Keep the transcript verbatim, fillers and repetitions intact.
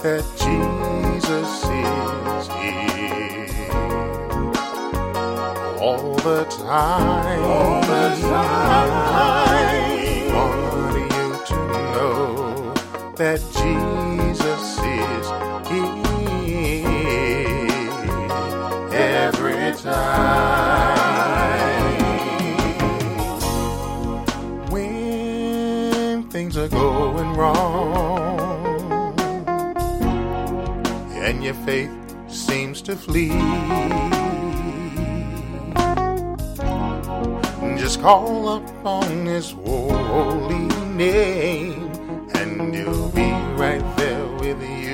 that Jesus is here all the time. All the time. Want you to know that Jesus is here every time. When things are going wrong and your faith seems to flee, just call upon His holy name and He'll be right there with you.